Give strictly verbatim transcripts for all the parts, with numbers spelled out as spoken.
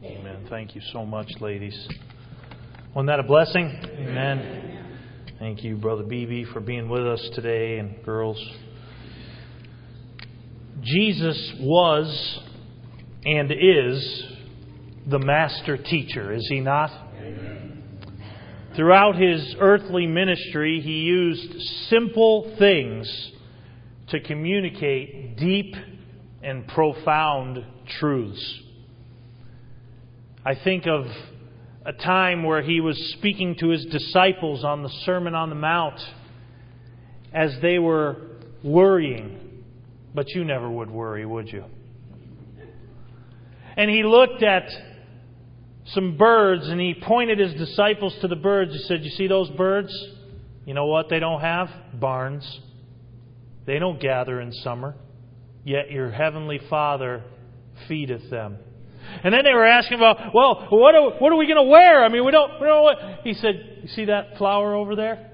Amen. Thank you so much, ladies. Wasn't that a blessing? Amen. Thank you, Brother Beebe, for being with us today, and girls. Jesus was and is the master teacher, is He not? Amen. Throughout His earthly ministry, He used simple things to communicate deep and profound truths. I think of a time where He was speaking to His disciples on the Sermon on the Mount as they were worrying. But you never would worry, would you? And He looked at some birds and He pointed His disciples to the birds. He said, "You see those birds? You know what they don't have? Barns. They don't gather in summer. Yet your heavenly Father feedeth them." And then they were asking about, well, what are, what are we going to wear? I mean, we don't, we don't know what. He said, "You see that flower over there?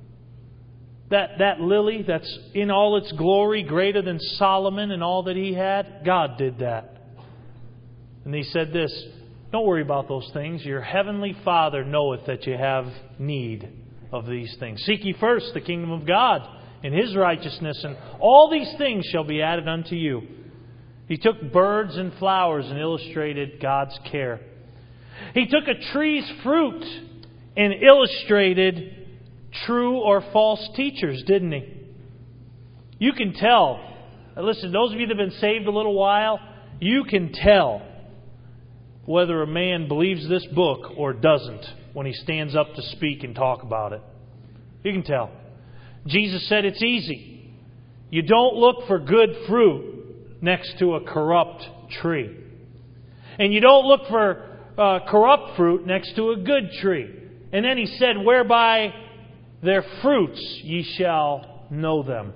That, that lily that's in all its glory, greater than Solomon and all that he had? God did that." And He said this, "Don't worry about those things. Your heavenly Father knoweth that you have need of these things. Seek ye first the kingdom of God and His righteousness, and all these things shall be added unto you." He took birds and flowers and illustrated God's care. He took a tree's fruit and illustrated true or false teachers, didn't He? You can tell. Listen, those of you that have been saved a little while, you can tell whether a man believes this book or doesn't when he stands up to speak and talk about it. You can tell. Jesus said it's easy. You don't look for good fruit next to a corrupt tree. And you don't look for uh, corrupt fruit next to a good tree. And then He said, "Whereby their fruits ye shall know them."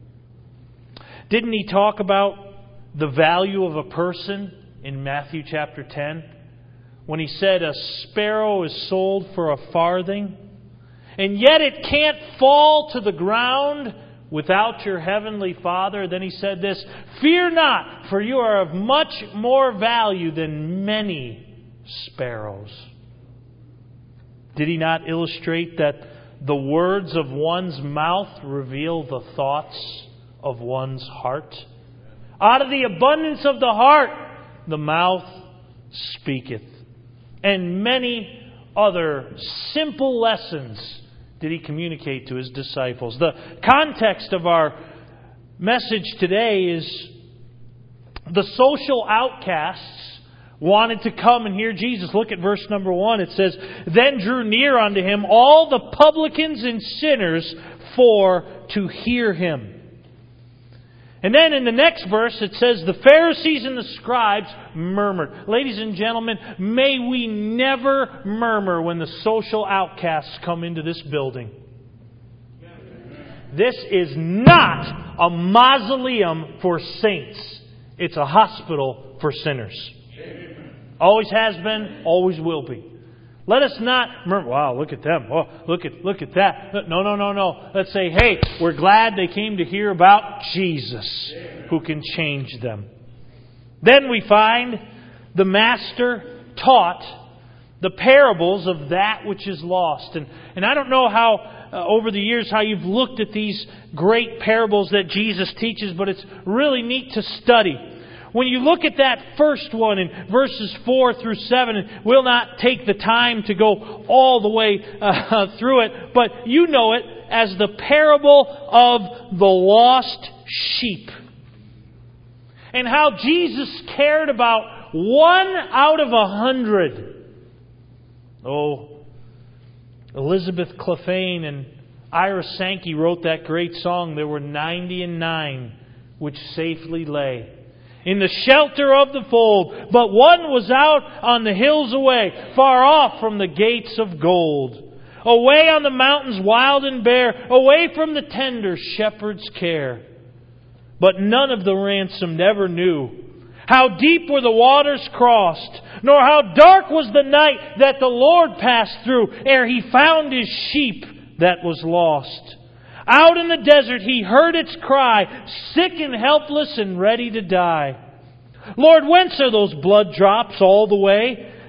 Didn't He talk about the value of a person in Matthew chapter ten? When He said a sparrow is sold for a farthing, and yet it can't fall to the ground without your heavenly Father. Then He said this, "Fear not, for you are of much more value than many sparrows." Did He not illustrate that the words of one's mouth reveal the thoughts of one's heart? Out of the abundance of the heart, the mouth speaketh. And many other simple lessons did He communicate to His disciples. The context of our message today is the social outcasts wanted to come and hear Jesus. Look at verse number one. It says, "Then drew near unto Him all the publicans and sinners for to hear Him." And then in the next verse it says, "The Pharisees and the scribes murmured." Ladies and gentlemen, may we never murmur when the social outcasts come into this building. This is not a mausoleum for saints. It's a hospital for sinners. Always has been, always will be. Let us not murmur, "Wow, look at them. Oh, look at look at that." No, no, no, no. Let's say, "Hey, we're glad they came to hear about Jesus, who can change them." Then we find the Master taught the parables of that which is lost. And, and I don't know how, uh, over the years, how you've looked at these great parables that Jesus teaches, but it's really neat to study. When you look at that first one in verses four through seven, and we'll not take the time to go all the way uh, through it, but you know it as the parable of the lost sheep. And how Jesus cared about one out of a hundred. Oh, Elizabeth Clefane and Ira Sankey wrote that great song, "There were ninety and nine which safely lay in the shelter of the fold, but one was out on the hills away, far off from the gates of gold, away on the mountains wild and bare, away from the tender shepherd's care. But none of the ransomed ever knew how deep were the waters crossed, nor how dark was the night that the Lord passed through, ere He found His sheep that was lost. Out in the desert He heard its cry, sick and helpless and ready to die. Lord, whence are those blood drops all the way?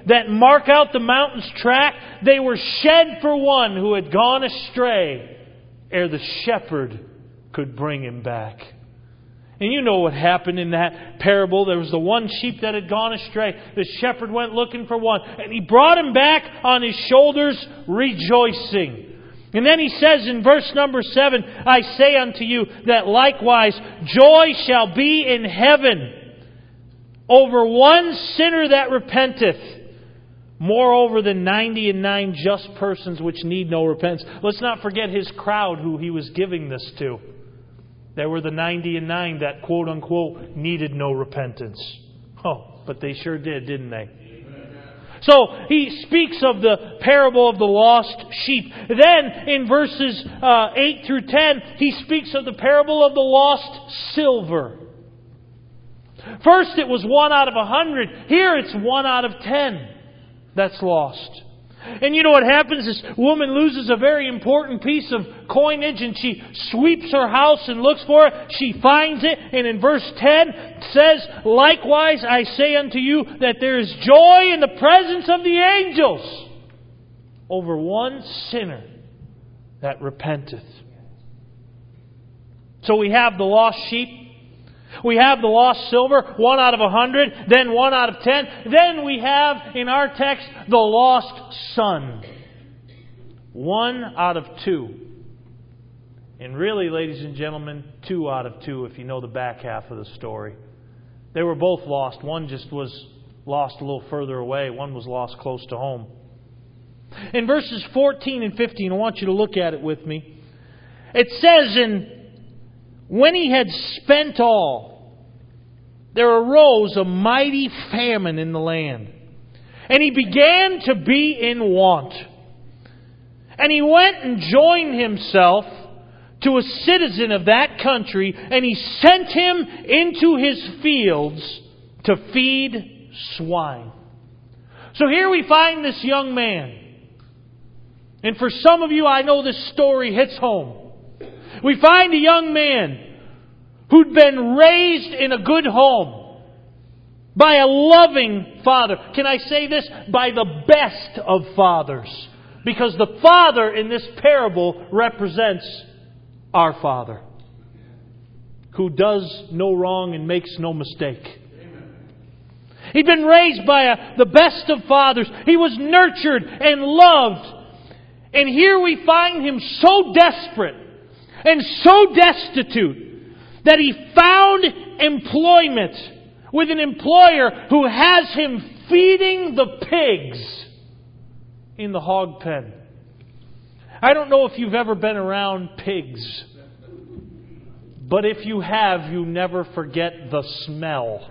that mark out the mountain's track, they were shed for one who had gone astray, ere the shepherd could bring him back. And you know what happened in that parable. There was the one sheep that had gone astray. The shepherd went looking for one. And he brought him back on his shoulders, rejoicing. And then he says in verse number seven, I say unto you that likewise joy shall be in heaven over one sinner that repenteth, moreover than ninety and nine just persons which need no repentance. Let's not forget his crowd who he was giving this to. There were the ninety and nine that, quote unquote, needed no repentance. Oh, but they sure did, didn't they? Amen. So he speaks of the parable of the lost sheep. Then in verses uh, eight through ten, he speaks of the parable of the lost silver. First it was one out of a hundred. Here it's one out of ten that's lost. And you know what happens? This woman loses a very important piece of coinage and she sweeps her house and looks for it. She finds it. And in verse ten it says, likewise I say unto you that there is joy in the presence of the angels over one sinner that repenteth. So we have the lost sheep. We have the lost silver, one out of a hundred, then one out of ten. Then we have, in our text, the lost son. One out of two. And really, ladies and gentlemen, two out of two if you know the back half of the story. They were both lost. One just was lost a little further away. One was lost close to home. In verses fourteen and fifteen, I want you to look at it with me. It says in when he had spent all, there arose a mighty famine in the land. And he began to be in want. And he went and joined himself to a citizen of that country, and he sent him into his fields to feed swine. So here we find this young man. And for some of you, I know this story hits home. We find a young man who'd been raised in a good home by a loving father. Can I say this? By the best of fathers. Because the father in this parable represents our Father, who does no wrong and makes no mistake. He'd been raised by a, the best of fathers. He was nurtured and loved. And here we find him so desperate and so destitute that he found employment with an employer who has him feeding the pigs in the hog pen. I don't know if you've ever been around pigs, but if you have, you never forget the smell.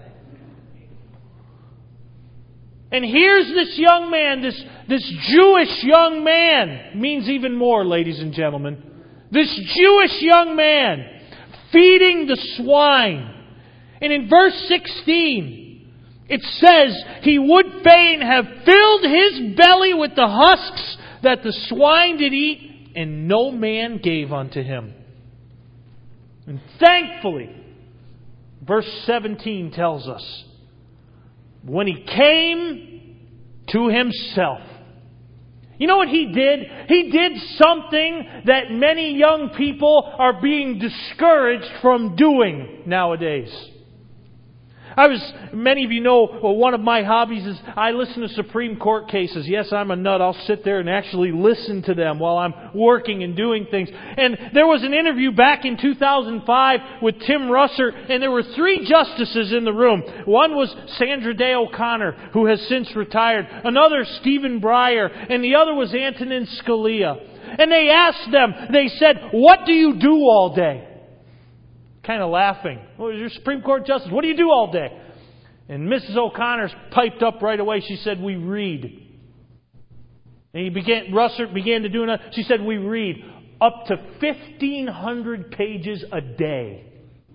And here's this young man, this, this Jewish young man, means even more, ladies and gentlemen. This Jewish young man feeding the swine. And in verse sixteen, it says, he would fain have filled his belly with the husks that the swine did eat, and no man gave unto him. And thankfully, verse seventeen tells us, when he came to himself. You know what he did? He did something that many young people are being discouraged from doing nowadays. I was, many of you know, well, one of my hobbies is I listen to Supreme Court cases. Yes, I'm a nut. I'll sit there and actually listen to them while I'm working and doing things. And there was an interview back in two thousand five with Tim Russert, and there were three justices in the room. One was Sandra Day O'Connor, who has since retired. Another, Stephen Breyer. And the other was Antonin Scalia. And they asked them, they said, what do you do all day? Kind of laughing. Well, you're Supreme Court Justice. What do you do all day? And Missus O'Connor piped up right away. She said, we read. And he began, Russert began to do it. She said, we read up to fifteen hundred pages a day.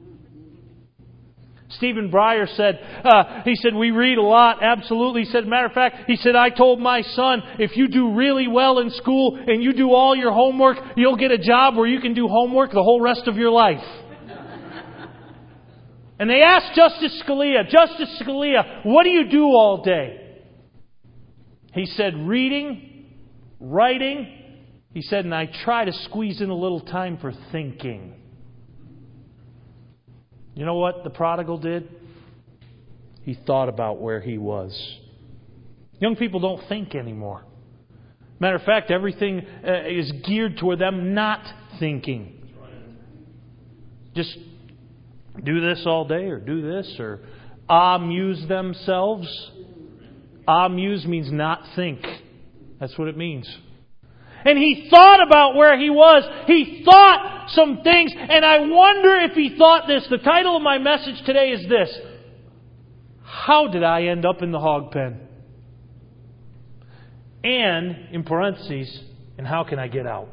Stephen Breyer said, uh, he said, we read a lot. Absolutely. He said, matter of fact, he said, I told my son, if you do really well in school and you do all your homework, you'll get a job where you can do homework the whole rest of your life. And they asked Justice Scalia, Justice Scalia, what do you do all day? He said, reading, writing. He said, and I try to squeeze in a little time for thinking. You know what the prodigal did? He thought about where he was. Young people don't think anymore. Matter of fact, everything uh, is geared toward them not thinking. Just do this all day, or do this, or amuse themselves. Amuse means not think. That's what it means. And he thought about where he was. He thought some things. And I wonder if he thought this. The title of my message today is this: how did I end up in the hog pen? And, in parentheses, and how can I get out?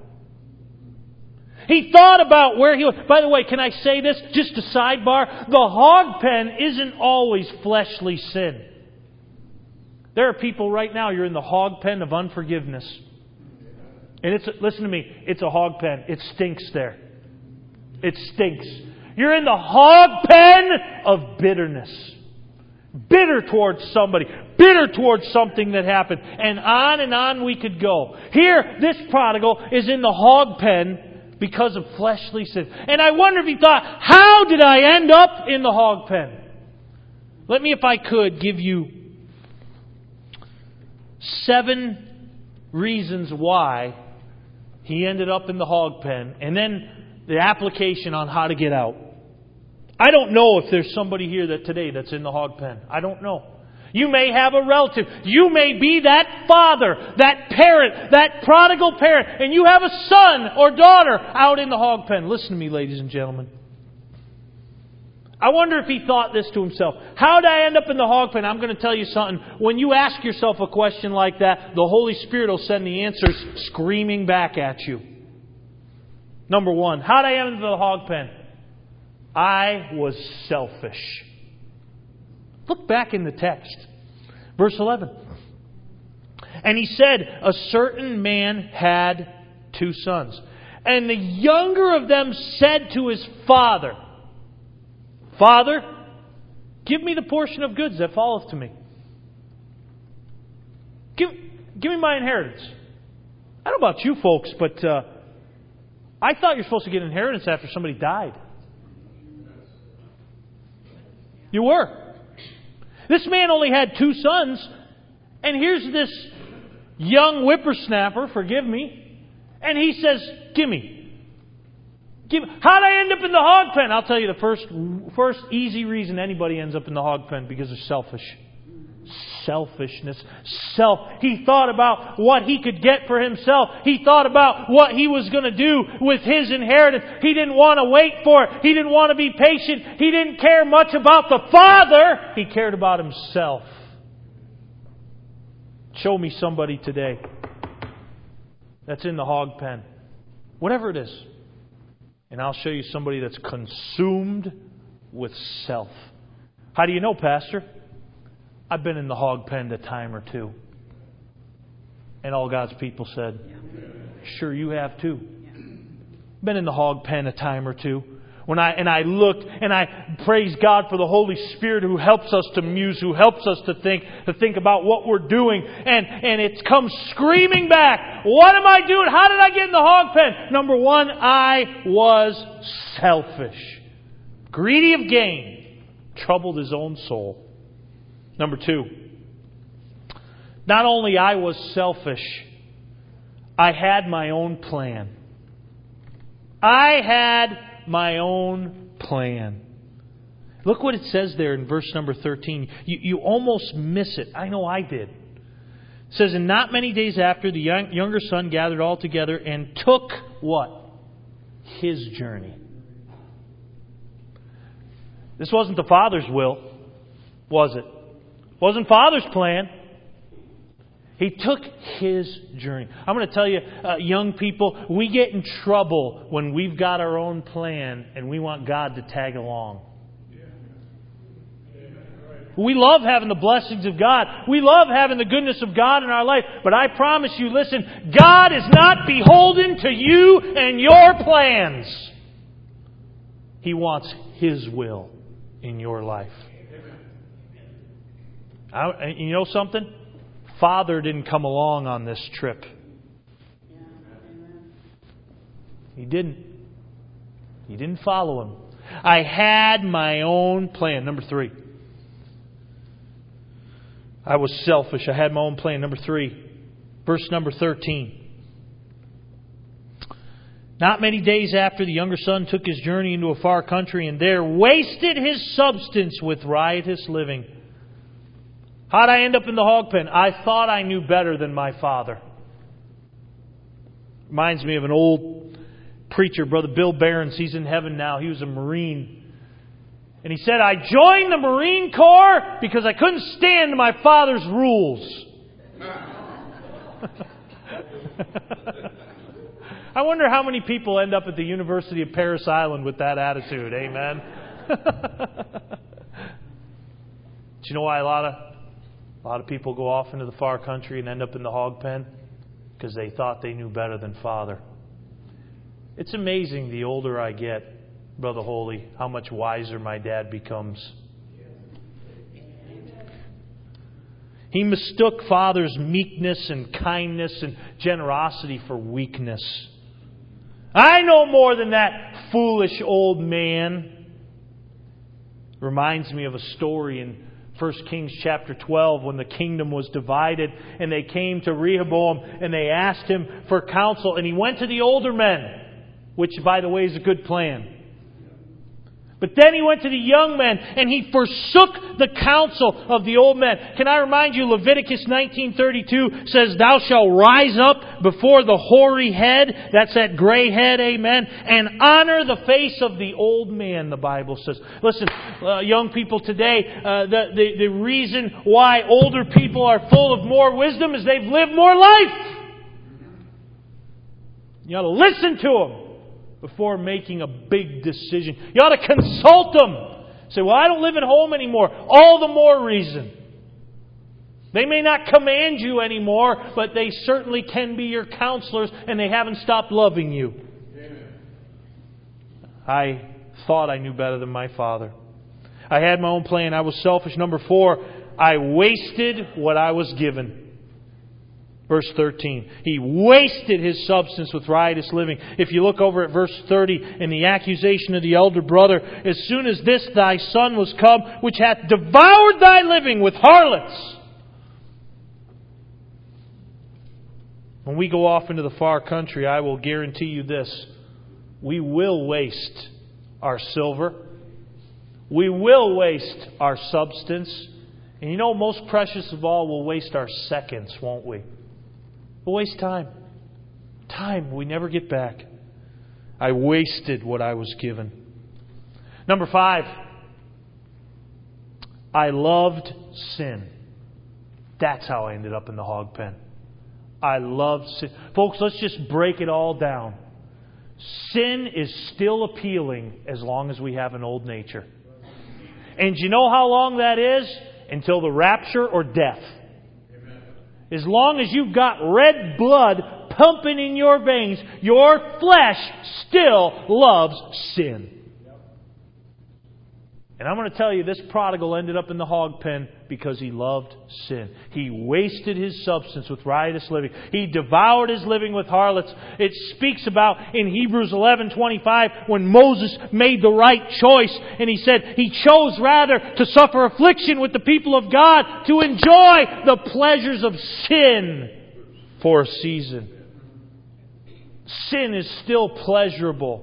He thought about where he was. By the way, can I say this? Just a sidebar. The hog pen isn't always fleshly sin. There are people right now, you're in the hog pen of unforgiveness. And it's, listen to me, it's a hog pen. It stinks there. It stinks. You're in the hog pen of bitterness. Bitter towards somebody. Bitter towards something that happened. And on and on we could go. Here, this prodigal is in the hog pen because of fleshly sin. And I wonder if he thought, how did I end up in the hog pen? Let me, if I could, give you seven reasons why he ended up in the hog pen, and then the application on how to get out. I don't know if there's somebody here that today that's in the hog pen. I don't know. You may have a relative. You may be that father, that parent, that prodigal parent, and you have a son or daughter out in the hog pen. Listen to me, ladies and gentlemen. I wonder if he thought this to himself. How did I end up in the hog pen? I'm going to tell you something. When you ask yourself a question like that, the Holy Spirit will send the answers screaming back at you. Number one, how did I end up in the hog pen? I was selfish. Look back in the text. Verse eleven. And he said, a certain man had two sons. And the younger of them said to his father, Father, give me the portion of goods that falleth to me. Give, give me my inheritance. I don't know about you folks, but uh, I thought you're supposed to get inheritance after somebody died. You were. This man only had two sons, and here's this young whippersnapper, forgive me, and he says, give me. Give, how did I end up in the hog pen? I'll tell you the first, first easy reason anybody ends up in the hog pen, because they're selfish. Selfishness. Self. He thought about what he could get for himself. He thought about what he was going to do with his inheritance. He didn't want to wait for it. He didn't want to be patient. He didn't care much about the Father. He cared about himself. Show me somebody today that's in the hog pen. Whatever it is. And I'll show you somebody that's consumed with self. How do you know, Pastor? I've been in the hog pen a time or two. And all God's people said, sure you have too. Been in the hog pen a time or two. When I and I looked and I praise God for the Holy Spirit who helps us to muse, who helps us to think, to think about what we're doing. And, and it comes screaming back. What am I doing? How did I get in the hog pen? Number one, I was selfish. Greedy of gain. Troubled his own soul. Number two, not only I was selfish, I had my own plan. I had my own plan. Look what it says there in verse number thirteen. You, you almost miss it. I know I did. It says, and not many days after, the young, younger son gathered all together and took what? His journey. This wasn't the father's will, was it? Wasn't Father's plan. He took his journey. I'm going to tell you, uh, young people, we get in trouble when we've got our own plan and we want God to tag along. We love having the blessings of God. We love having the goodness of God in our life. But I promise you, listen, God is not beholden to you and your plans. He wants His will in your life. I, you know something? Father didn't come along on this trip. He didn't. He didn't follow him. I had my own plan. Number three. I was selfish. I had my own plan. Number three. Verse number thirteen. Not many days after, the younger son took his journey into a far country and there wasted his substance with riotous living. How'd I end up in the hog pen? I thought I knew better than my father. Reminds me of an old preacher, Brother Bill Barons. He's in heaven now. He was a Marine. And he said, I joined the Marine Corps because I couldn't stand my father's rules. I wonder how many people end up at the University of Paris Island with that attitude. Amen. Do you know why a lot of a lot of people go off into the far country and end up in the hog pen? Because they thought they knew better than Father. It's amazing the older I get, Brother Holy, how much wiser my dad becomes. He mistook Father's meekness and kindness and generosity for weakness. I know more than that foolish old man. Reminds me of a story in First Kings chapter twelve when the kingdom was divided and they came to Rehoboam and they asked him for counsel and he went to the older men, which by the way is a good plan. But then he went to the young men and he forsook the counsel of the old men. Can I remind you, Leviticus nineteen thirty-two says, Thou shalt rise up before the hoary head, that's that gray head, amen, and honor the face of the old man, the Bible says. Listen, uh, young people today, uh, the, the, the reason why older people are full of more wisdom is they've lived more life. You ought to listen to them before making a big decision. You ought to consult them. Say, well, I don't live at home anymore. All the more reason. They may not command you anymore, but they certainly can be your counselors, and they haven't stopped loving you. Amen. I thought I knew better than my father. I had my own plan. I was selfish. Number four, I wasted what I was given. Verse thirteen. He wasted his substance with riotous living. If you look over at verse thirty, in the accusation of the elder brother, as soon as this thy son was come, which hath devoured thy living with harlots. When we go off into the far country, I will guarantee you this. We will waste our silver. We will waste our substance. And you know, most precious of all, we'll waste our seconds, won't we? We'll waste time. Time we never get back. I wasted what I was given. Number five. I loved sin. That's how I ended up in the hog pen. I loved sin. Folks, let's just break it all down. Sin is still appealing as long as we have an old nature. And do you know how long that is? Until the rapture or death. As long as you've got red blood pumping in your veins, your flesh still loves sin. And I'm going to tell you, this prodigal ended up in the hog pen because he loved sin. He wasted his substance with riotous living. He devoured his living with harlots. It speaks about in Hebrews eleven twenty-five when Moses made the right choice. And he said he chose rather to suffer affliction with the people of God to enjoy the pleasures of sin for a season. Sin is still pleasurable.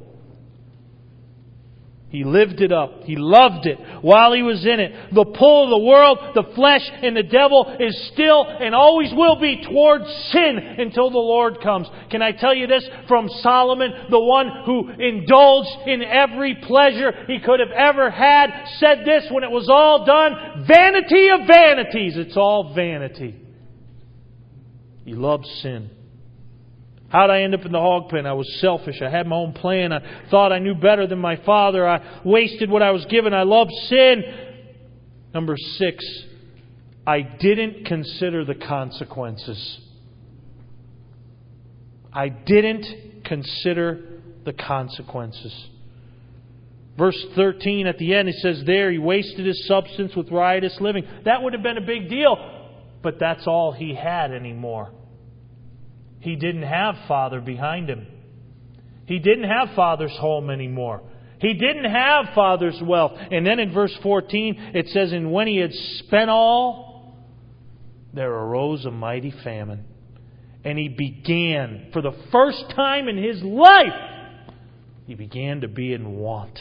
He lived it up. He loved it while he was in it. The pull of the world, the flesh, and the devil is still and always will be towards sin until the Lord comes. Can I tell you this from Solomon, the one who indulged in every pleasure he could have ever had, said this when it was all done, vanity of vanities. It's all vanity. He loved sin. How did I end up in the hog pen? I was selfish. I had my own plan. I thought I knew better than my father. I wasted what I was given. I loved sin. Number six, I didn't consider the consequences. I didn't consider the consequences. Verse thirteen at the end, it says there, he wasted his substance with riotous living. That would have been a big deal. But that's all he had anymore. He didn't have Father behind him. He didn't have Father's home anymore. He didn't have Father's wealth. And then in verse fourteen, it says, and when he had spent all, there arose a mighty famine. And he began, for the first time in his life, he began to be in want.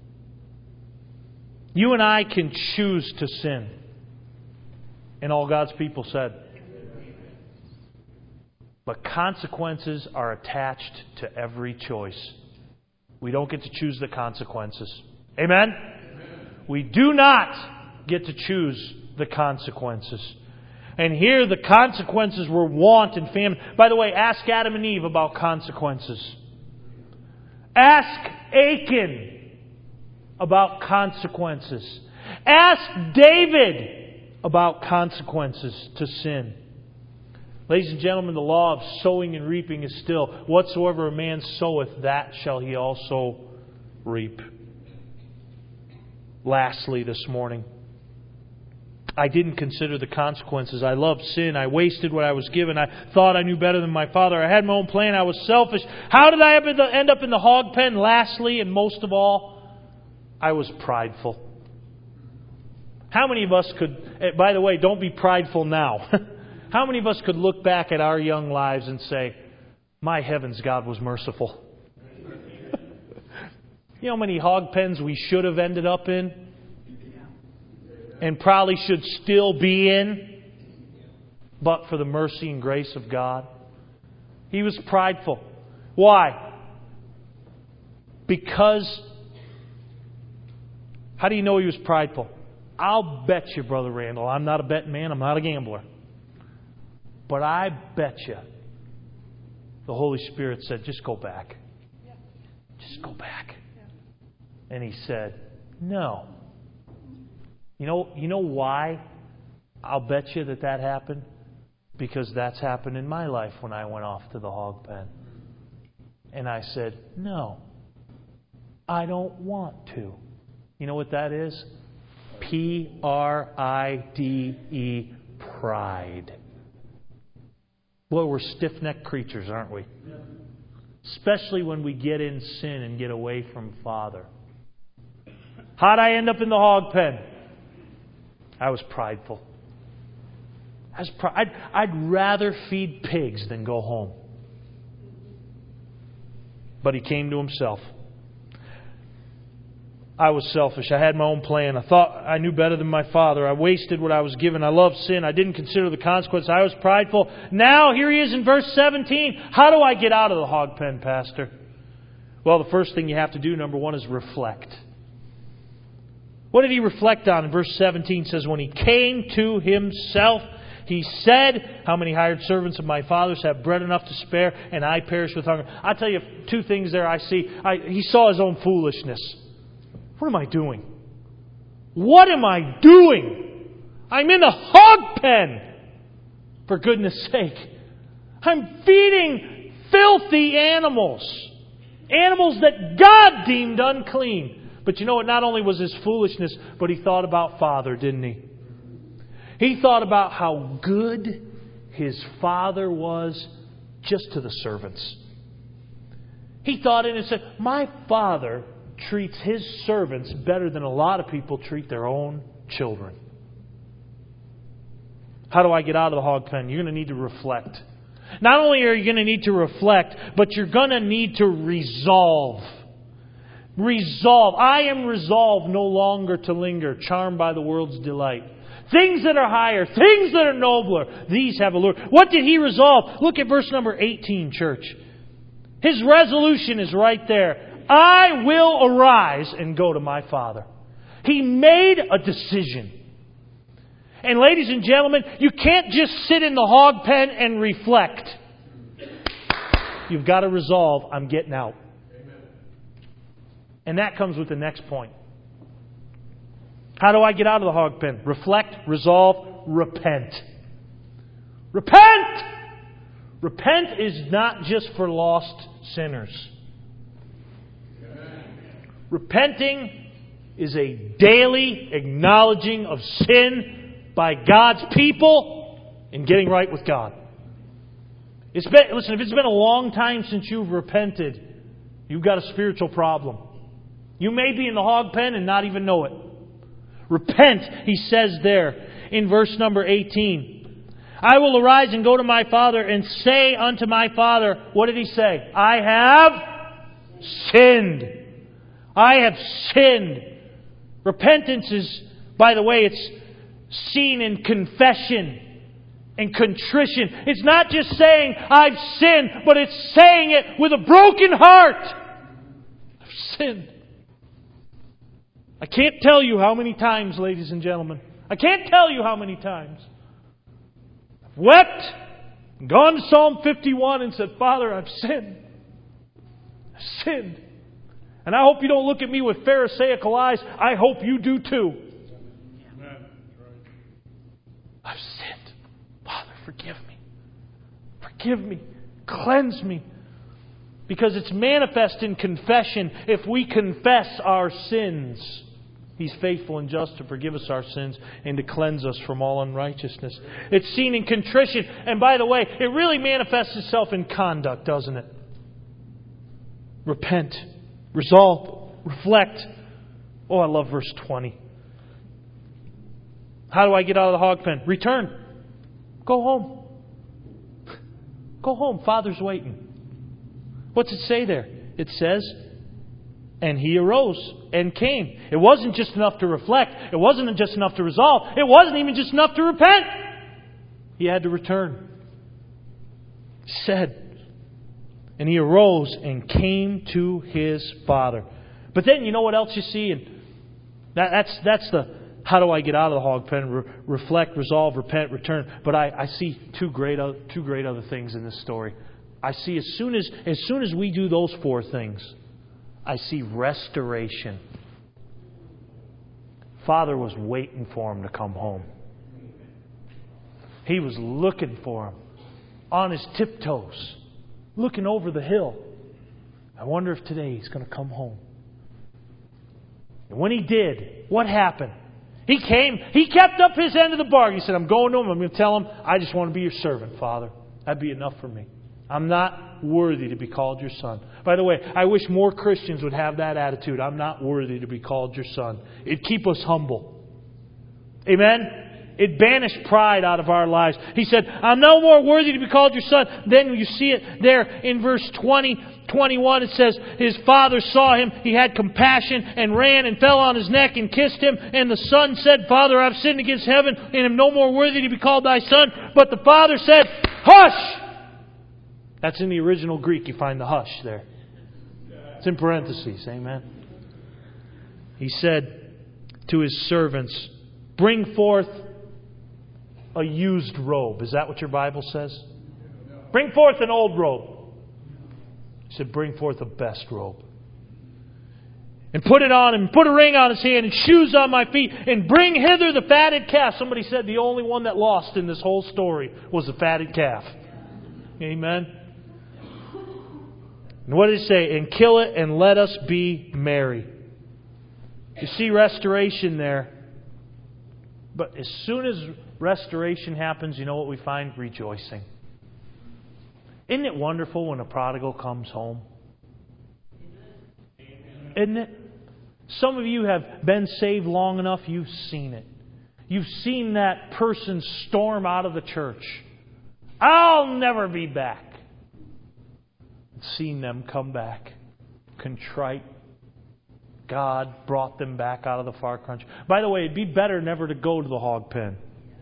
You and I can choose to sin. And all God's people said. But consequences are attached to every choice. We don't get to choose the consequences. Amen? Amen? We do not get to choose the consequences. And here the consequences were want and famine. By the way, ask Adam and Eve about consequences. Ask Achan about consequences. Ask David about consequences to sin. Ladies and gentlemen, the law of sowing and reaping is still, whatsoever a man soweth, that shall he also reap. Lastly this morning, I didn't consider the consequences. I loved sin. I wasted what I was given. I thought I knew better than my father. I had my own plan. I was selfish. How did I end up in the hog pen? Lastly, and most of all, I was prideful. How many of us could, by the way, don't be prideful now. How many of us could look back at our young lives and say, my heavens, God was merciful? You know how many hog pens we should have ended up in? And probably should still be in, but for the mercy and grace of God. He was prideful. Why? Because, how do you know he was prideful? I'll bet you, Brother Randall, I'm not a betting man, I'm not a gambler. But I bet you the Holy Spirit said, just go back. Just go back. And he said, no. You know, you know why I'll bet you that that happened? Because that's happened in my life when I went off to the hog pen. And I said, no, I don't want to. You know what that is? P R I D E, pride. Boy, we're stiff-necked creatures, aren't we? Especially when we get in sin and get away from Father. How'd I end up in the hog pen? I was prideful. I was pr- I'd, I'd rather feed pigs than go home. But he came to himself. I was selfish. I had my own plan. I thought I knew better than my father. I wasted what I was given. I loved sin. I didn't consider the consequences. I was prideful. Now, here he is in verse seventeen. How do I get out of the hog pen, Pastor? Well, the first thing you have to do, number one, is reflect. What did he reflect on? In verse seventeen it says, when he came to himself, he said, how many hired servants of my father's have bread enough to spare, and I perish with hunger? I'll tell you two things there I see. I, he saw his own foolishness. What am I doing? What am I doing? I'm in the hog pen. For goodness sake. I'm feeding filthy animals. Animals that God deemed unclean. But you know what? Not only was his foolishness, but he thought about Father, didn't he? He thought about how good his Father was just to the servants. He thought in and said, my Father treats his servants better than a lot of people treat their own children. How do I get out of the hog pen? You're going to need to reflect. Not only are you going to need to reflect, but you're going to need to resolve. Resolve. I am resolved no longer to linger, charmed by the world's delight. Things that are higher, things that are nobler, these have allure. What did he resolve? Look at verse number eighteen, church. His resolution is right there. I will arise and go to my Father. He made a decision. And ladies and gentlemen, you can't just sit in the hog pen and reflect. You've got to resolve, I'm getting out. Amen. And that comes with the next point. How do I get out of the hog pen? Reflect, resolve, repent. Repent! Repent is not just for lost sinners. Repenting is a daily acknowledging of sin by God's people in getting right with God. It's been, listen, if it's been a long time since you've repented, you've got a spiritual problem. You may be in the hog pen and not even know it. Repent, He says there in verse number eighteen. I will arise and go to my father and say unto my father, what did He say? I have sinned. I have sinned. Repentance is, by the way, it's seen in confession and contrition. It's not just saying, I've sinned, but it's saying it with a broken heart. I've sinned. I can't tell you how many times, ladies and gentlemen. I can't tell you how many times. I've wept, and gone to Psalm fifty-one and said, Father, I've sinned. I've sinned. And I hope you don't look at me with Pharisaical eyes. I hope you do too. I've sinned. Father, forgive me. Forgive me. Cleanse me. Because it's manifest in confession. If we confess our sins, He's faithful and just to forgive us our sins and to cleanse us from all unrighteousness. It's seen in contrition. And by the way, it really manifests itself in conduct, doesn't it? Repent. Resolve. Reflect. Oh, I love verse twenty. How do I get out of the hog pen? Return. Go home. Go home. Father's waiting. What's it say there? It says, and he arose and came. It wasn't just enough to reflect. It wasn't just enough to resolve. It wasn't even just enough to repent. He had to return. He said, and he arose and came to his father. But then you know what else you see? And that, that's that's the how do I get out of the hog pen? Re- reflect, resolve, repent, return. But I, I see two great other, two great other things in this story. I see as soon as as soon as we do those four things, I see restoration. Father was waiting for him to come home. He was looking for him on his tiptoes, looking over the hill. I wonder if today he's going to come home. And when he did, what happened? He came, he kept up his end of the bargain. He said, I'm going to him, I'm going to tell him, I just want to be your servant, Father. That'd be enough for me. I'm not worthy to be called your son. By the way, I wish more Christians would have that attitude. I'm not worthy to be called your son. It'd keep us humble. Amen? It banished pride out of our lives. He said, I'm no more worthy to be called your son. Then you see it there in verse twenty, twenty-one. It says, his father saw him. He had compassion and ran and fell on his neck and kissed him. And the son said, Father, I've sinned against heaven and am no more worthy to be called thy son. But the father said, hush! That's in the original Greek. You find the hush there. It's in parentheses. Amen. He said to his servants, bring forth a used robe. Is that what your Bible says? Bring forth an old robe. He said, bring forth the best robe. And put it on him, put a ring on his hand and shoes on my feet, and bring hither the fatted calf. Somebody said the only one that lost in this whole story was the fatted calf. Amen. And what did it say? And kill it and let us be merry. You see restoration there. But as soon as restoration happens, you know what we find? Rejoicing. Isn't it wonderful when a prodigal comes home? Isn't it? Some of you have been saved long enough, you've seen it. You've seen that person storm out of the church. I'll never be back. Seen them come back, contrite. God brought them back out of the far country. By the way, it'd be better never to go to the hog pen.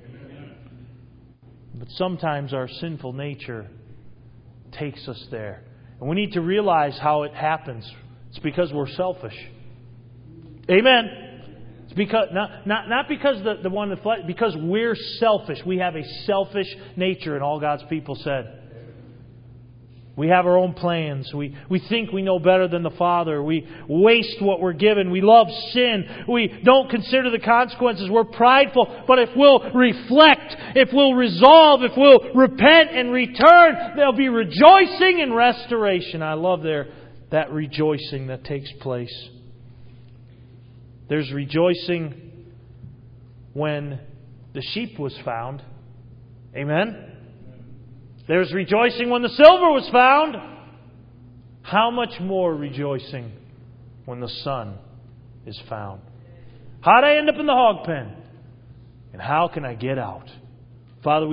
But sometimes our sinful nature takes us there. And we need to realize how it happens. It's because we're selfish. Amen. It's because not not, not because the, the one that flesh, because we're selfish. We have a selfish nature, and all God's people said. We have our own plans. We, we think we know better than the Father. We waste what we're given. We love sin. We don't consider the consequences. We're prideful. But if we'll reflect, if we'll resolve, if we'll repent and return, there'll be rejoicing and restoration. I love there that rejoicing that takes place. There's rejoicing when the sheep was found. Amen? There's rejoicing when the silver was found. How much more rejoicing when the Son is found? How'd I end up in the hog pen? And how can I get out? Father, we